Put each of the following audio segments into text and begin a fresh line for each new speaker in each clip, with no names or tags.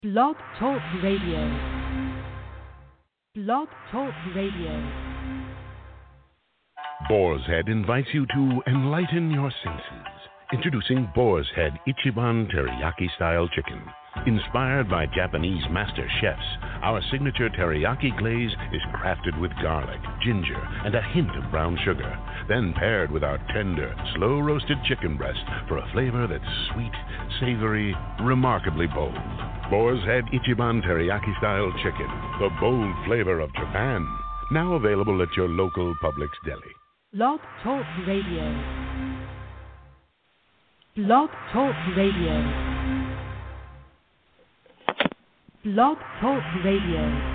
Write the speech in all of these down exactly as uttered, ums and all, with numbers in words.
Blog Talk Radio. Blog Talk Radio.
Boar's Head invites you to enlighten your senses. Introducing Boar's Head Ichiban Teriyaki-style chicken. Inspired by Japanese master chefs, our signature teriyaki glaze is crafted with garlic, ginger, and a hint of brown sugar, then paired with our tender, slow-roasted chicken breast for a flavor that's sweet, savory, remarkably bold. Boar's Head Ichiban Teriyaki-style chicken, the bold flavor of Japan. Now available at your local Publix deli.
Blog Talk Radio. Blog Talk Radio. Blog Talk Radio.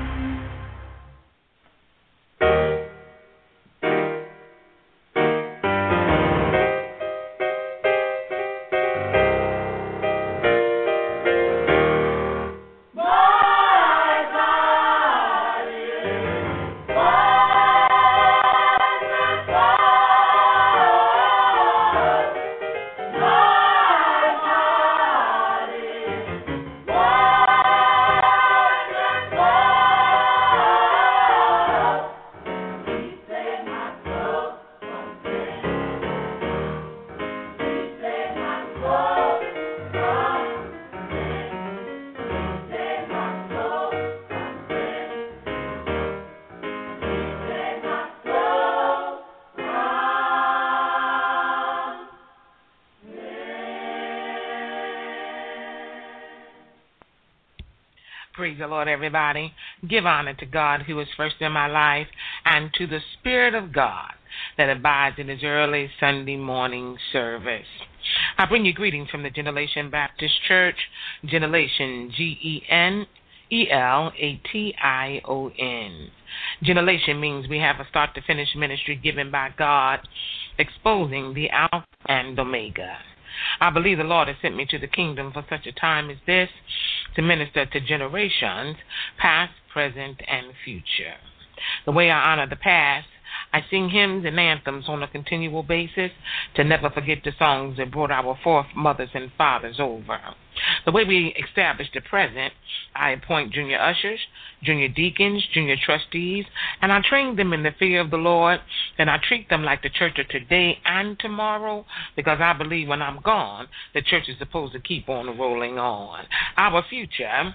Praise the Lord, everybody. Give honor to God who is first in my life and to the Spirit of God that abides in his early Sunday morning service. I bring you greetings from the Generation Baptist Church, Generation, G E N E L A T I O N. Generation means we have a start-to-finish ministry given by God, exposing the Alpha and Omega. I believe the Lord has sent me to the kingdom for such a time as this, to minister to generations, past, present, and future. The way I honor the past, I sing hymns and anthems on a continual basis to never forget the songs that brought our foremothers and fathers over. The way we establish the present, I appoint junior ushers, junior deacons, junior trustees, and I train them in the fear of the Lord, and I treat them like the church of today and tomorrow, because I believe when I'm gone, the church is supposed to keep on rolling on. Our future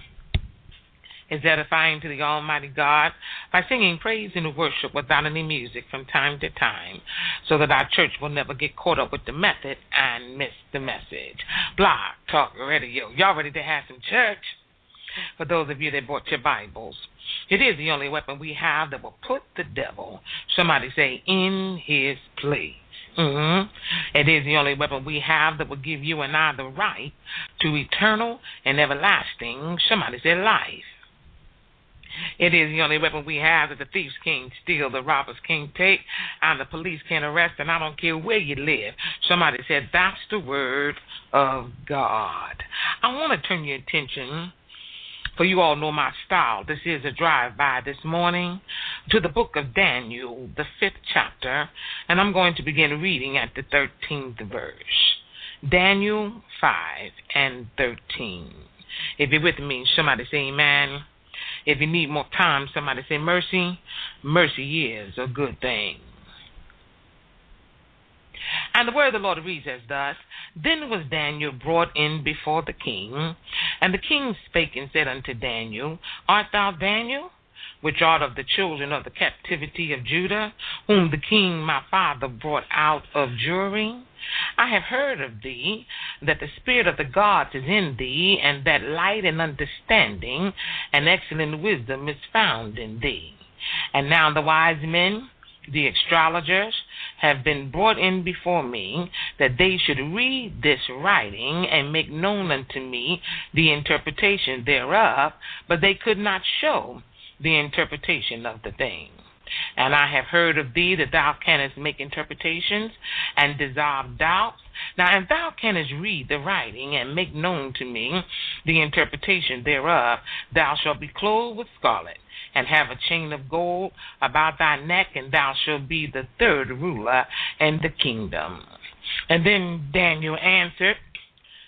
is edifying to the Almighty God by singing praise and worship without any music from time to time, so that our church will never get caught up with the method and miss the message. Blog Talk Radio. Y'all ready to have some church? For those of you that bought your Bibles, it is the only weapon we have that will put the devil, somebody say, in his place. Mm-hmm. It is the only weapon we have that will give you and I the right to eternal and everlasting, somebody say, life. It is the only weapon we have that the thieves can't steal, the robbers can't take, and the police can't arrest, and I don't care where you live. Somebody said, that's the word of God. I want to turn your attention, for you all know my style. This is a drive-by this morning to the book of Daniel, the fifth chapter, and I'm going to begin reading at the thirteenth verse. Daniel five and thirteen. If you're with me, somebody say amen. If you need more time, somebody say mercy. Mercy is a good thing. And the word of the Lord reads as thus: Then was Daniel brought in before the king, and the king spake and said unto Daniel, Art thou Daniel, which art of the children of the captivity of Judah, whom the king my father brought out of Jewry? I have heard of thee, that the spirit of the gods is in thee, and that light and understanding and excellent wisdom is found in thee. And now the wise men, the astrologers, have been brought in before me, that they should read this writing and make known unto me the interpretation thereof, but they could not show the interpretation of the thing. And I have heard of thee that thou canst make interpretations and dissolve doubts. Now, if thou canst read the writing and make known to me the interpretation thereof, thou shalt be clothed with scarlet, and have a chain of gold about thy neck, and thou shalt be the third ruler in the kingdom. And then Daniel answered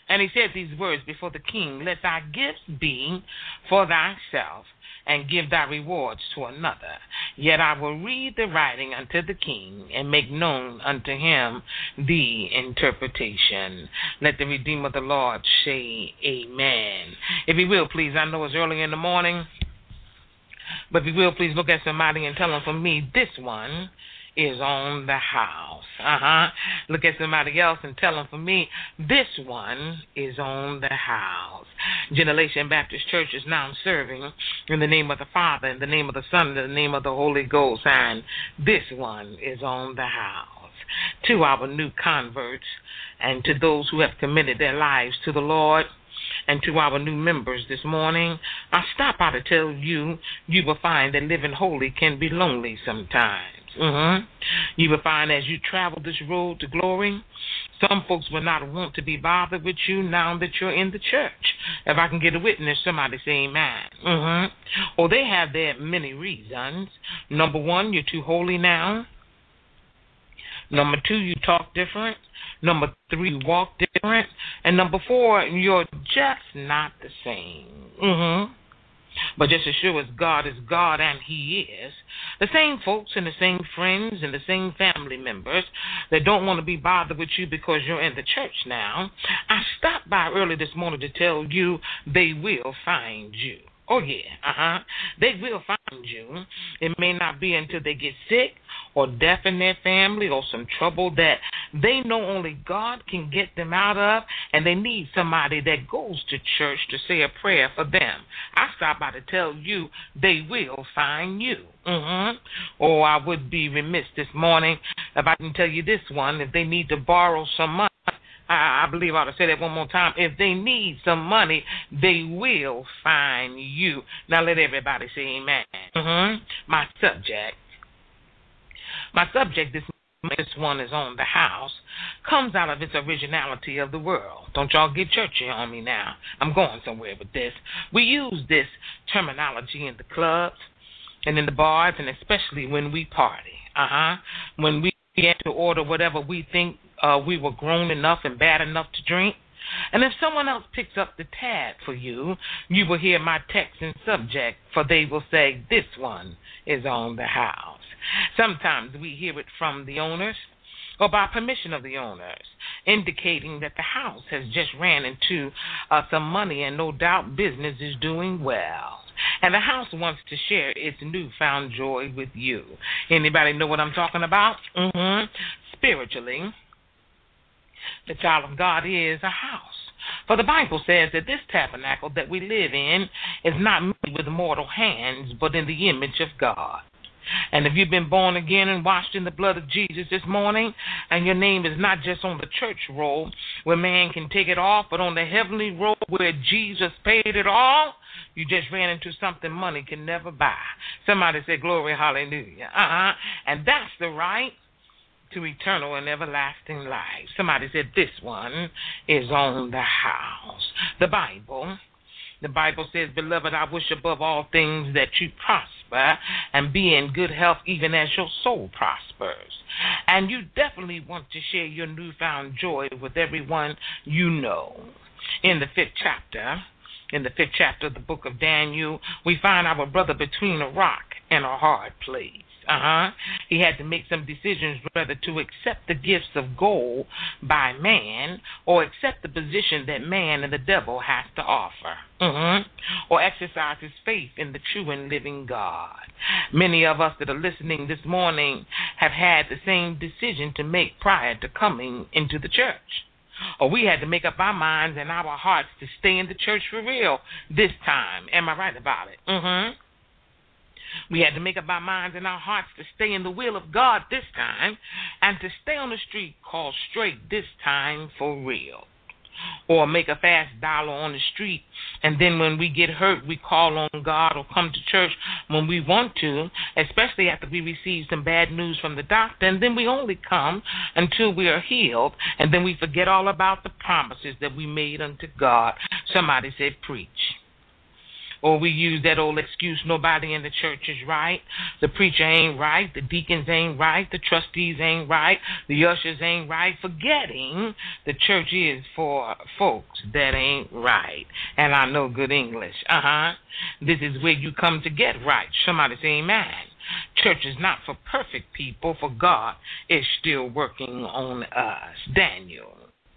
And he said these words before the king, let thy gifts be for thyself, and give thy rewards to another. Yet I will read the writing unto the king, and make known unto him the interpretation. Let the Redeemer of the Lord say amen. If he will, please, I know it's early in the morning, but if you will, please look at somebody and tell them, for me, this one is on the house. Uh-huh. Look at somebody else and tell them, for me, this one is on the house. Generation Baptist Church is now serving in the name of the Father, in the name of the Son, in the name of the Holy Ghost, and this one is on the house. To our new converts and to those who have committed their lives to the Lord, and to our new members this morning, I stop by to tell you, you will find that living holy can be lonely sometimes. Mm-hmm. You will find as you travel this road to glory, some folks will not want to be bothered with you now that you're in the church. If I can get a witness, somebody say amen. Mm-hmm. Or they have their many reasons. Number one, you're too holy now. Number two, you talk different. Number three, you walk different. And number four, you're just not the same. Mm-hmm. But just as sure as God is God, and he is, the same folks and the same friends and the same family members that don't want to be bothered with you because you're in the church now, I stopped by early this morning to tell you they will find you. Oh, yeah, uh-huh. They will find you. It may not be until they get sick or death in their family or some trouble that they know only God can get them out of, and they need somebody that goes to church to say a prayer for them. I stopped by to tell you they will find you. Mm-hmm. Or I would be remiss this morning if I didn't tell you this one. If they need to borrow some money, I believe I ought to say that one more time. If they need some money, they will find you. Now let everybody say amen. Mm-hmm. My subject, my subject this this one is on the house, comes out of its originality of the world. Don't y'all get churchy on me now. I'm going somewhere with this. We use this terminology in the clubs and in the bars, and especially when we party. Uh-huh. When we get to order whatever we think uh, we were grown enough and bad enough to drink. And if someone else picks up the tab for you, you will hear my text and subject, for they will say, this one is on the house. Sometimes we hear it from the owners or by permission of the owners, indicating that the house has just ran into uh, some money and no doubt business is doing well. And the house wants to share its newfound joy with you. Anybody know what I'm talking about? Mm-hmm. Spiritually, the child of God is a house. For the Bible says that this tabernacle that we live in is not made with mortal hands, but in the image of God. And if you've been born again and washed in the blood of Jesus this morning, and your name is not just on the church roll where man can take it off, but on the heavenly roll where Jesus paid it all, you just ran into something money can never buy. Somebody say, glory, hallelujah. Uh-huh. And that's the right to eternal and everlasting life. Somebody said, this one is on the house. The Bible, the Bible says, beloved, I wish above all things that you prosper and be in good health even as your soul prospers. And you definitely want to share your newfound joy with everyone you know. In the fifth chapter, in the fifth chapter of the book of Daniel, we find our brother between a rock and a hard place. Uh-huh. He had to make some decisions whether to accept the gifts of gold by man or accept the position that man and the devil has to offer. Mm-hmm. Or exercise his faith in the true and living God. Many of us that are listening this morning have had the same decision to make prior to coming into the church. Or we had to make up our minds and our hearts to stay in the church for real this time. Am I right about it? Mm-hmm. We had to make up our minds and our hearts to stay in the will of God this time and to stay on the street called straight this time for real. Or make a fast dollar on the street, and then when we get hurt, we call on God or come to church when we want to, especially after we receive some bad news from the doctor, and then we only come until we are healed, and then we forget all about the promises that we made unto God. Somebody said, preach. Or we use that old excuse, nobody in the church is right. The preacher ain't right. The deacons ain't right. The trustees ain't right. The ushers ain't right. Forgetting the church is for folks that ain't right. And I know good English. Uh-huh. This is where you come to get right. Somebody say amen. Church is not for perfect people, for God is still working on us. Daniel.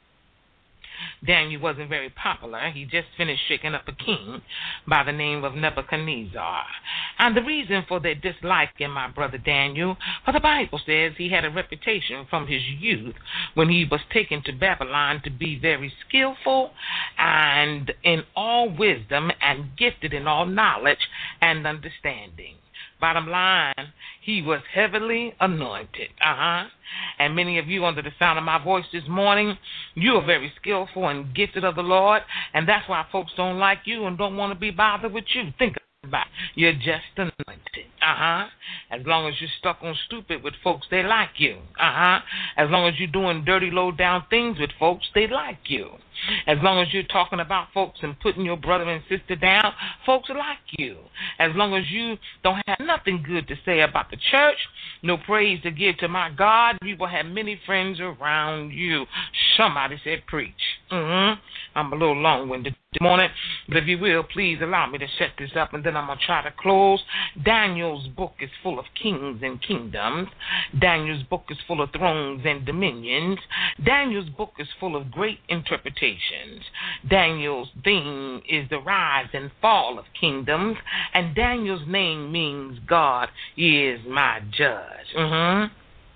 Daniel wasn't very popular. He just finished shaking up a king by the name of Nebuchadnezzar. And the reason for their dislike in my brother Daniel, for the Bible says he had a reputation from his youth when he was taken to Babylon to be very skillful and in all wisdom and gifted in all knowledge and understanding. Bottom line, he was heavily anointed. Uh-huh. And many of you under the sound of my voice this morning, you are very skillful and gifted of the Lord, and that's why folks don't like you and don't want to be bothered with you. Think about it. You're just anointed. Uh-huh. As long as you're stuck on stupid with folks, they like you. Uh-huh. As long as you're doing dirty, low-down things with folks, they like you. As long as you're talking about folks and putting your brother and sister down, folks like you. As long as you don't have nothing good to say about the church, no praise to give to my God, you will have many friends around you. Somebody said preach. Mm-hmm. I'm a little long-winded this morning, but if you will, please allow me to set this up, and then I'm going to try to close. Daniel's book is full of kings and kingdoms. Daniel's book is full of thrones and dominions. Daniel's book is full of great interpretations. Daniel's theme is the rise and fall of kingdoms, and Daniel's name means God is my judge. Mm-hmm.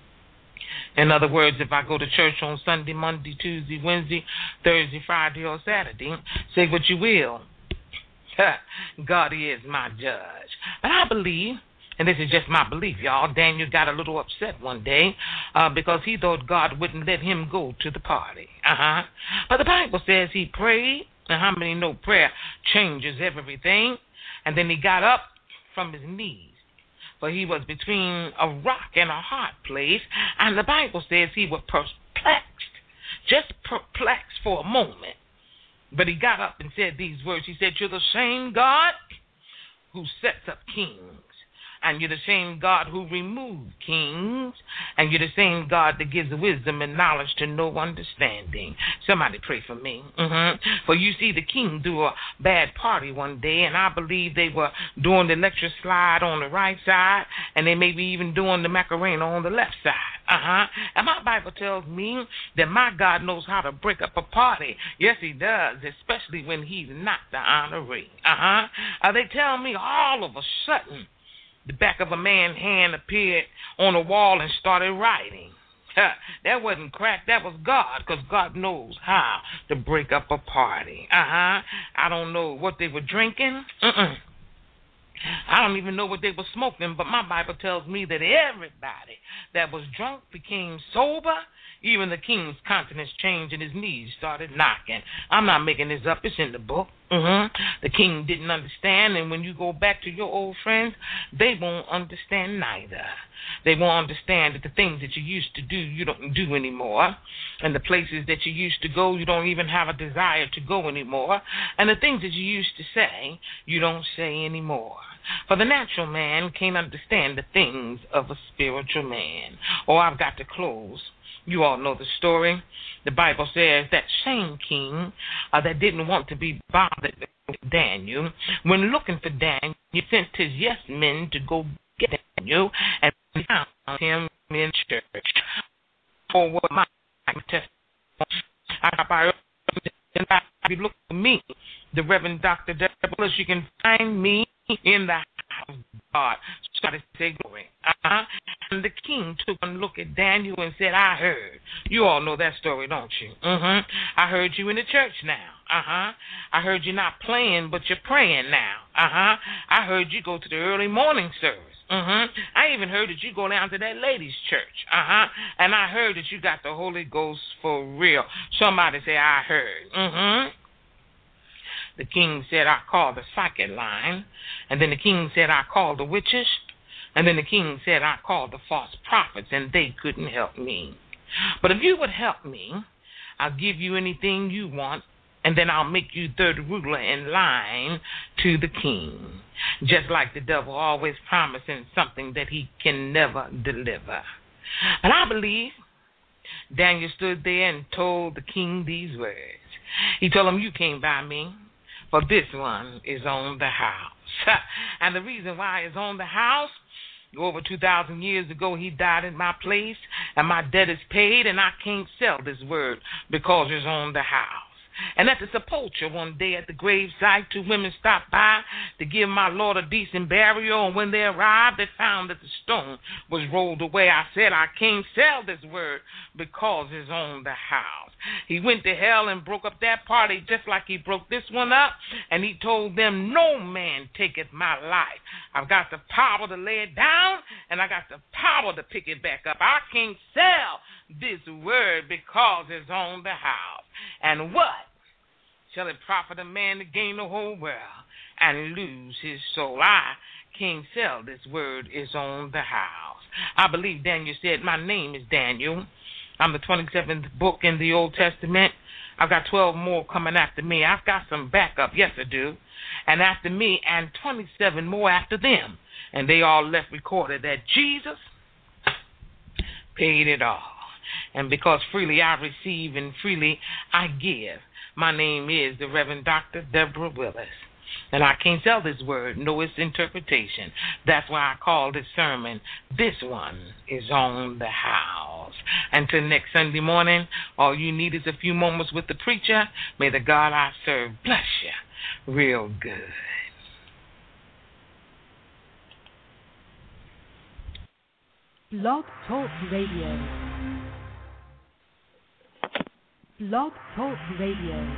In other words, if I go to church on Sunday, Monday, Tuesday, Wednesday, Thursday, Friday, or Saturday, say what you will, God is my judge. But I believe, and this is just my belief, y'all, Daniel got a little upset one day uh, because he thought God wouldn't let him go to the party. Uh-huh. But the Bible says he prayed, and how many know prayer changes everything? And then he got up from his knees. For he was between a rock and a hard place, and the Bible says he was perplexed, just perplexed for a moment. But he got up and said these words. He said, "You're the same God who sets up kings, and you're the same God who removed kings, and you're the same God that gives wisdom and knowledge to no understanding." Somebody pray for me. Mm-hmm. For you see, the king threw a bad party one day, and I believe they were doing the electric slide on the right side, and they may be even doing the Macarena on the left side. Uh-huh. And my Bible tells me that my God knows how to break up a party. Yes, he does, especially when he's not the honoree. Uh-huh. Uh, they tell me all of a sudden, the back of a man's hand appeared on a wall and started writing. That wasn't crack, that was God, because God knows how to break up a party. Uh-huh. I don't know what they were drinking. Mm-mm. I don't even know what they were smoking, but my Bible tells me that everybody that was drunk became sober. Even the king's countenance changed and his knees started knocking. I'm not making this up. It's in the book. Mm-hmm. The king didn't understand, and when you go back to your old friends, they won't understand neither. They won't understand that the things that you used to do, you don't do anymore. And the places that you used to go, you don't even have a desire to go anymore. And the things that you used to say, you don't say anymore. For the natural man can't understand the things of a spiritual man. Oh, I've got to close. You all know the story. The Bible says that same king uh, that didn't want to be bothered with Daniel, when looking for Daniel, he sent his yes men to go get Daniel, and found him in church. For what my testimony, I be looking for me, the Reverend Doctor Douglas. You can find me in the house of God. So to say glory. Uh-huh. And the king took a look at Daniel and said, "I heard." You all know that story, don't you? Mm-hmm. I heard you in the church now. Uh-huh. I heard you not playing, but you're praying now. Uh-huh. I heard you go to the early morning service. Mm-hmm. I even heard that you go down to that ladies' church. Uh-huh. And I heard that you got the Holy Ghost for real. Somebody say, "I heard." Mm-hmm. The king said, "I called the psychic line." And then the king said, "I called the witches." And then the king said, "I called the false prophets, and they couldn't help me. But if you would help me, I'll give you anything you want and then I'll make you third ruler in line to the king. Just like the devil always promising something that he can never deliver. And I believe Daniel stood there and told the king these words. He told him, you came by me, for this one is on the house. And the reason why it's on the house, over two thousand years ago, he died in my place, and my debt is paid, and I can't sell this word because it's on the house. And at the sepulchre one day at the gravesite, two women stopped by to give my Lord a decent burial, and when they arrived, they found that the stone was rolled away. I said, I can't sell this word because it's on the house. He went to hell and broke up that party just like he broke this one up, and he told them, no man taketh my life. I've got the power to lay it down, and I got the power to pick it back up. I can't sell this word because it's on the house. And what shall it profit a man to gain the whole world and lose his soul? I can't sell this word is on the house. I believe Daniel said, my name is Daniel. I'm the twenty-seventh book in the Old Testament. I've got twelve more coming after me. I've got some backup, yes I do. And after me, and twenty-seven more after them. And they all left recorded that Jesus paid it all. And because freely I receive and freely I give, my name is the Reverend Doctor Deborah Willis. And I can't sell this word, know its interpretation. That's why I call this sermon, This One is on the House. Until next Sunday morning, all you need is a few moments with the preacher. May the God I serve bless you real good.
Blog Talk Radio. Blog Talk Radio.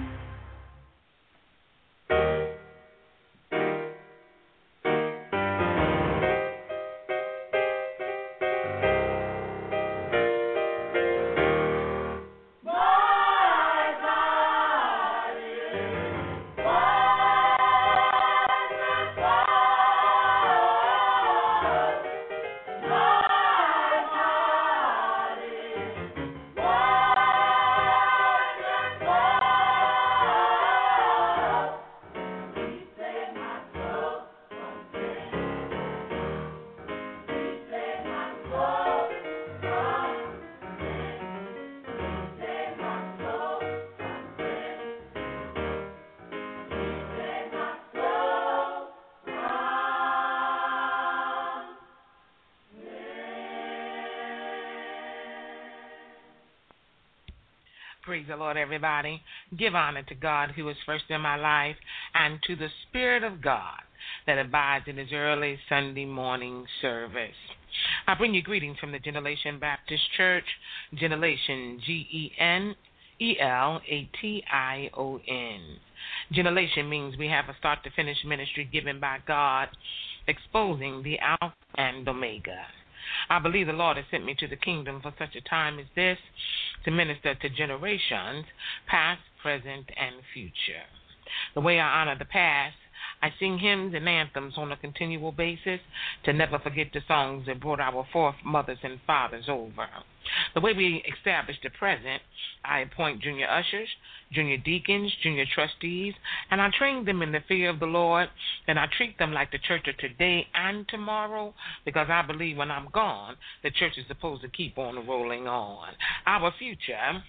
Praise the Lord, everybody. Give honor to God who is first in my life and to the Spirit of God that abides in his early Sunday morning service. I bring you greetings from the Generation Baptist Church, Generation, G E N E L A T I O N. Generation means we have a start-to-finish ministry given by God, exposing the Alpha and Omega. I believe the Lord has sent me to the kingdom for such a time as this, to minister to generations, past, present, and future. The way I honor the past, I sing hymns and anthems on a continual basis to never forget the songs that brought our foremothers and fathers over. The way we establish the present, I appoint junior ushers, junior deacons, junior trustees, and I train them in the fear of the Lord, and I treat them like the church of today and tomorrow, because I believe when I'm gone, the church is supposed to keep on rolling on. Our future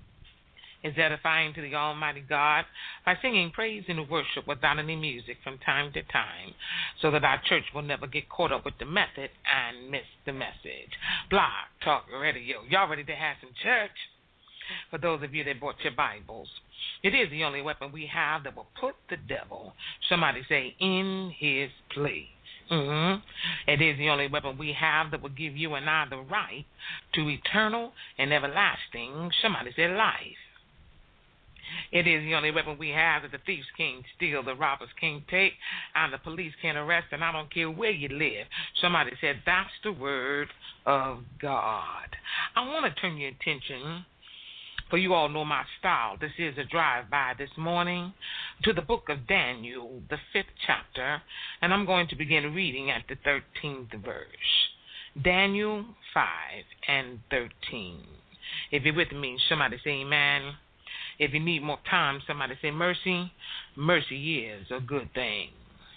is edifying to the Almighty God by singing praise and worship without any music from time to time, so that our church will never get caught up with the method and miss the message. Blog Talk Radio. Y'all ready to have some church? For those of you that bought your Bibles, it is the only weapon we have that will put the devil, somebody say, in his place. Mm-hmm. It is the only weapon we have that will give you and I the right to eternal and everlasting, somebody say, life. It is the only weapon we have that the thieves can't steal, the robbers can't take, and the police can't arrest, and I don't care where you live. Somebody said, that's the word of God. I want to turn your attention, for you all know my style. This is a drive-by this morning to the book of Daniel, the fifth chapter, and I'm going to begin reading at the thirteenth verse. Daniel five and thirteen. If you're with me, somebody say amen. If you need more time, somebody say mercy. Mercy is a good thing.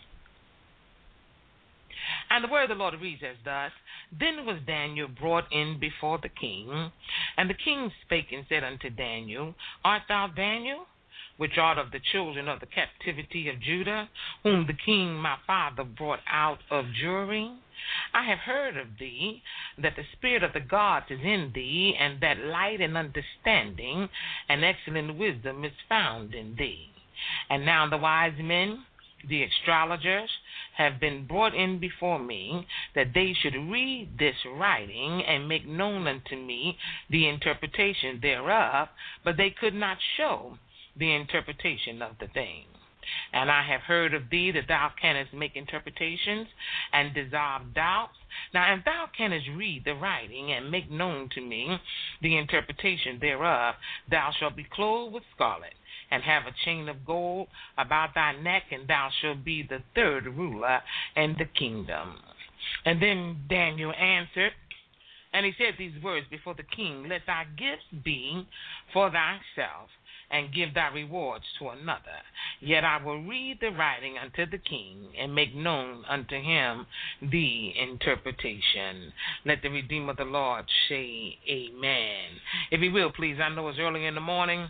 And the word of the Lord reads as thus: Then was Daniel brought in before the king, and the king spake and said unto Daniel, Art thou Daniel, which art of the children of the captivity of Judah, whom the king my father brought out of Jewry? I have heard of thee, that the spirit of the gods is in thee, and that light and understanding and excellent wisdom is found in thee. And now the wise men, the astrologers, have been brought in before me, that they should read this writing and make known unto me the interpretation thereof, but they could not show the interpretation of the thing. And I have heard of thee that thou canst make interpretations and dissolve doubts. Now, if thou canst read the writing and make known to me the interpretation thereof, thou shalt be clothed with scarlet, and have a chain of gold about thy neck, and thou shalt be the third ruler in the kingdom. And then Daniel answered, and he said these words before the king: Let thy gifts be for thyself, and give thy rewards to another. Yet I will read the writing unto the king, and make known unto him the interpretation. Let the Redeemer of the Lord say amen. If you will, please, I know it's early in the morning,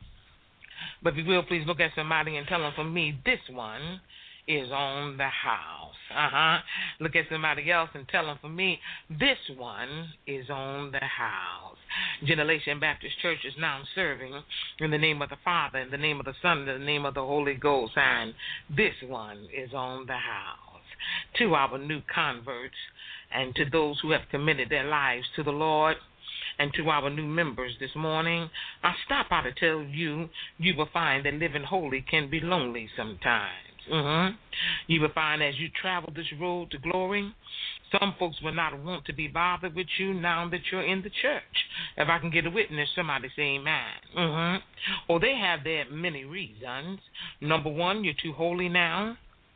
but if you will, please look at somebody and tell them, for me, this one is on the house. Uh-huh. Look at somebody else and tell them, for me, this one is on the house. Generation Baptist Church is now serving in the name of the Father, in the name of the Son, in the name of the Holy Ghost, and this one is on the house. To our new converts and to those who have committed their lives to the Lord, and to our new members this morning, I stop by to tell you, you will find that living holy can be lonely sometimes. Mm-hmm. You will find as you travel this road to glory, some folks will not want to be bothered with you now that you're in the church. If I can get a witness, somebody say amen. Mm-hmm. Or they have their many reasons. Number one, you're too holy now.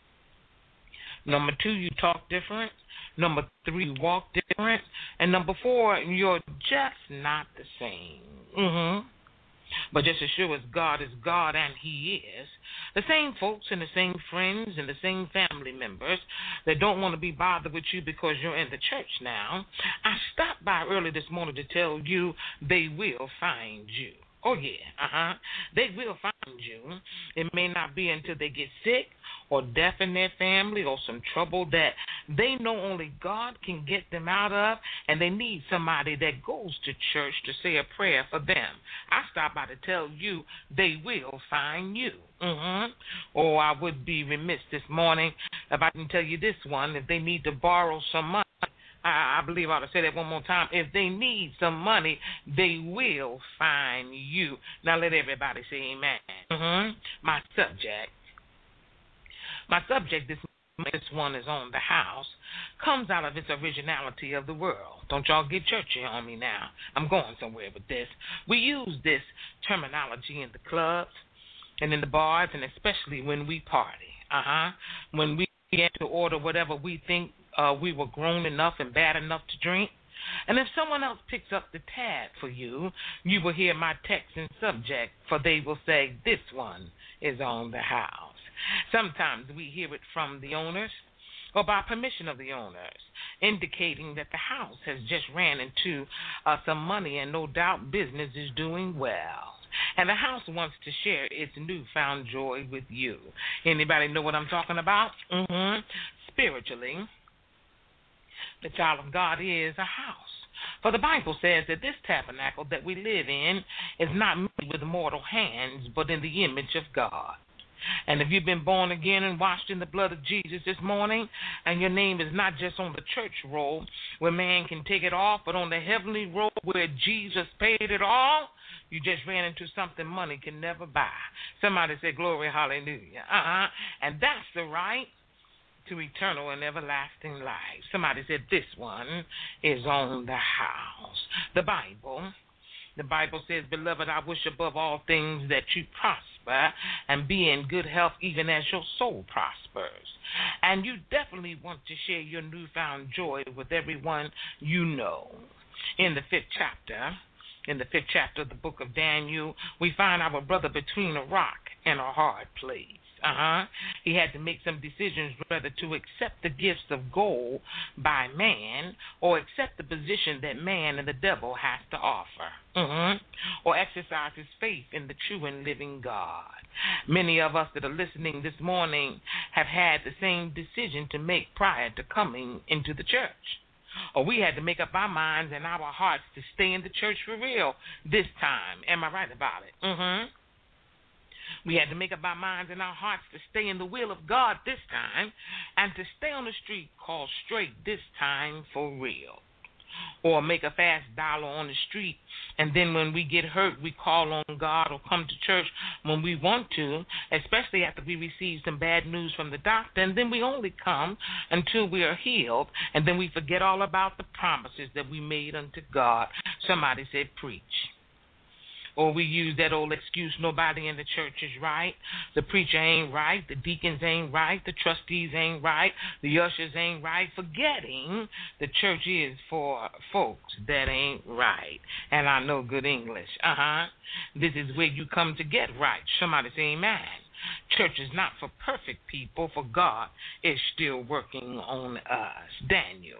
Number two, you talk different. Number three, you walk different. And number four, you're just not the same. Mm-hmm. But just as sure as God is God, and He is, the same folks and the same friends and the same family members that don't want to be bothered with you because you're in the church now, I stopped by early this morning to tell you they will find you. Oh, yeah, uh-huh. They will find you. It may not be until they get sick or death in their family or some trouble that they know only God can get them out of, and they need somebody that goes to church to say a prayer for them. I stopped by to tell you they will find you. Mm-hmm. Or I would be remiss this morning if I didn't tell you this one. If they need to borrow some money, I, I believe I ought to say that one more time. If they need some money, they will find you. Now let everybody say amen. Mm-hmm. My subject, my subject this this one is on the house, comes out of its originality of the world. Don't y'all get churchy on me now. I'm going somewhere with this. We use this terminology in the clubs and in the bars, and especially when we party. Uh-huh. When we get to order whatever we think Uh, we were grown enough and bad enough to drink. And if someone else picks up the tab for you, you will hear my text and subject, for they will say, this one is on the house. Sometimes we hear it from the owners or by permission of the owners, indicating that the house has just ran into uh, some money and no doubt business is doing well. And the house wants to share its newfound joy with you. Anybody know what I'm talking about? Mm-hmm. Spiritually, the child of God is a house. For the Bible says that this tabernacle that we live in is not made with mortal hands, but in the image of God. And if you've been born again and washed in the blood of Jesus this morning, and your name is not just on the church roll where man can take it off, but on the heavenly roll where Jesus paid it all, you just ran into something money can never buy. Somebody say, glory, hallelujah. Uh-huh. And that's the right to eternal and everlasting life. Somebody said this one is on the house. The Bible, the Bible says, beloved, I wish above all things that you prosper and be in good health even as your soul prospers. And you definitely want to share your newfound joy with everyone you know. In the fifth chapter In the fifth chapter of the book of Daniel, we find our brother between a rock and a hard place. Uh-huh. He had to make some decisions whether to accept the gifts of gold by man or accept the position that man and the devil has to offer. Uh-huh. Or exercise his faith in the true and living God. Many of us that are listening this morning have had the same decision to make prior to coming into the church. Or we had to make up our minds and our hearts to stay in the church for real this time. Am I right about it? Mm-hmm. We had to make up our minds and our hearts to stay in the will of God this time and to stay on the street called straight this time for real. Or make a fast dollar on the street, and then when we get hurt, we call on God or come to church when we want to, especially after we receive some bad news from the doctor, and then we only come until we are healed, and then we forget all about the promises that we made unto God. Somebody said, preach. Or we use that old excuse, nobody in the church is right, the preacher ain't right, the deacons ain't right, the trustees ain't right, the ushers ain't right, forgetting the church is for folks that ain't right. And I know good English. Uh-huh. This is where you come to get right. Somebody say amen. Church is not for perfect people, for God is still working on us. Daniel.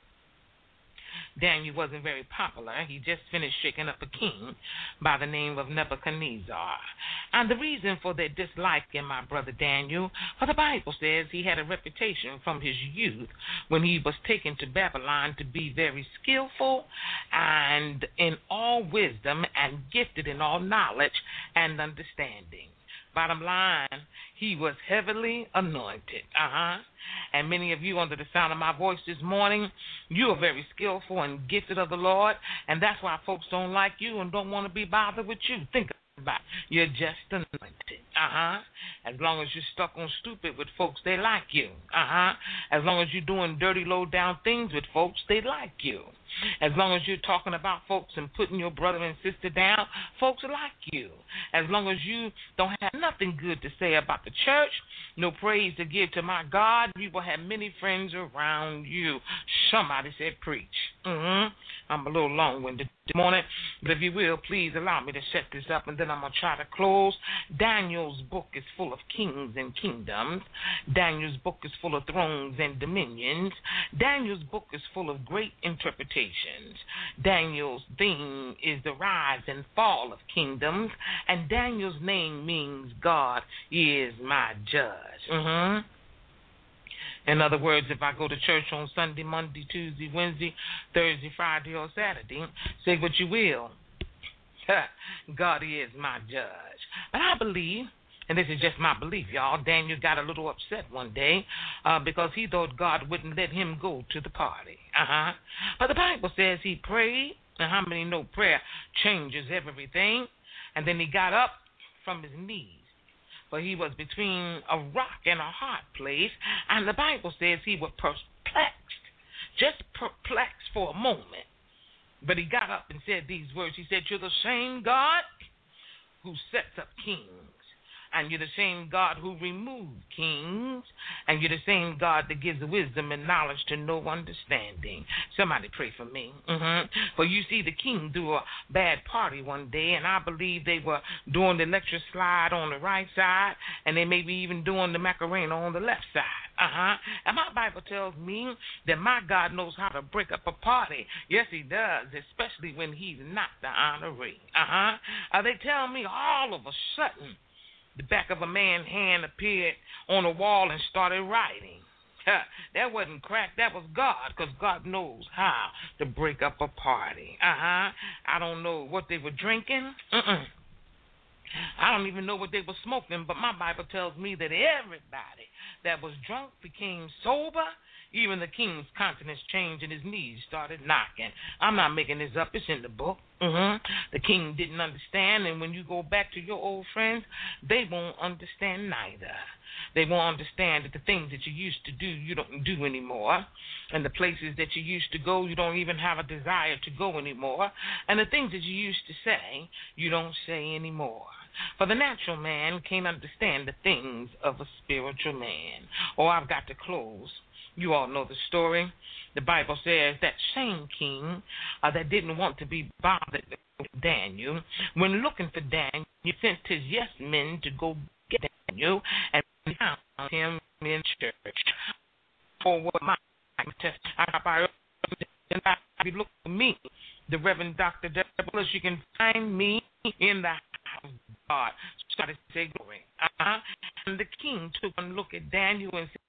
Daniel wasn't very popular. He just finished shaking up a king by the name of Nebuchadnezzar. And the reason for their dislike in my brother Daniel, for the Bible says he had a reputation from his youth when he was taken to Babylon to be very skillful and in all wisdom and gifted in all knowledge and understanding. Bottom line, he was heavily anointed. Uh-huh. And many of you under the sound of my voice this morning, you are very skillful and gifted of the Lord, and that's why folks don't like you and don't want to be bothered with you. Think about it. You're just anointed. Uh-huh. As long as you're stuck on stupid with folks, they like you. Uh-huh. As long as you're doing dirty, low-down things with folks, they like you. As long as you're talking about folks and putting your brother and sister down, folks like you. As long as you don't have nothing good to say about the church, no praise to give to my God, you will have many friends around you. Somebody said preach. Mm-hmm. I'm a little long-winded this morning, but if you will, please allow me to set this up, and then I'm going to try to close. Daniel's book is full of kings and kingdoms. Daniel's book is full of thrones and dominions. Daniel's book is full of great interpretations. Daniel's theme is the rise and fall of kingdoms, and Daniel's name means God is my judge. Mm-hmm. In other words, if I go to church on Sunday, Monday, Tuesday, Wednesday, Thursday, Friday, or Saturday, say what you will, God is my judge. But I believe, and this is just my belief, y'all, Daniel got a little upset one day uh, because he thought God wouldn't let him go to the party. Uh-huh. But the Bible says he prayed, and how many know prayer changes everything? And then he got up from his knees. For he was between a rock and a hard place, and the Bible says he was perplexed, just perplexed for a moment. But he got up and said these words. He said, "You're the same God who sets up kings, and you're the same God who removed kings, and you're the same God that gives wisdom and knowledge to no understanding." Somebody pray for me. Mm-hmm. For you see, the king threw a bad party one day, and I believe they were doing the electric slide on the right side, and they may be even doing the Macarena on the left side. Uh-huh. And my Bible tells me that my God knows how to break up a party. Yes, he does, especially when he's not the honoree. Uh-huh. Uh, they tell me all of a sudden, the back of a man's hand appeared on a wall and started writing. That wasn't crack, that was God, because God knows how to break up a party. Uh-huh. I don't know what they were drinking. Uh-uh. I don't even know what they were smoking, but my Bible tells me that everybody that was drunk became sober. Even the king's countenance changed and his knees started knocking. I'm not making this up. It's in the book. Mm-hmm. The king didn't understand, and when you go back to your old friends, they won't understand neither. They won't understand that the things that you used to do, you don't do anymore. And the places that you used to go, you don't even have a desire to go anymore. And the things that you used to say, you don't say anymore. For the natural man can't understand the things of a spiritual man. Oh, I've got to close. You all know the story. The Bible says that same king uh, that didn't want to be bothered with Daniel. When looking for Daniel, he sent his yes men to go get Daniel, and found him in church. For what my test, I be look for me, the Reverend Doctor Douglas. You can find me in the house of God. Started to say glory. Uh-huh. And the king took a look at Daniel and